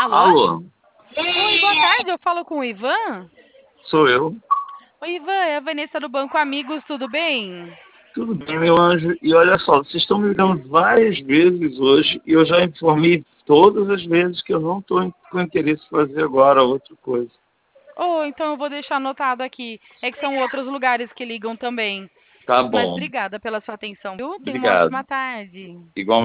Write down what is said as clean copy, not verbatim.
Alô? Alô, Oi, boa tarde. Eu falo com o Ivan? sou eu. Oi, Ivan, é a Vanessa do Banco Amigos, tudo bem? Tudo bem, meu anjo? E olha só, vocês estão me ligando várias vezes hoje e eu já informei todas as vezes que eu não estou com interesse em fazer agora outra coisa. Oh, então eu vou deixar anotado aqui. É que são outros lugares que ligam também. Tá Mas bom, obrigada pela sua atenção, viu? Tenha uma obrigado. ótima tarde. Igual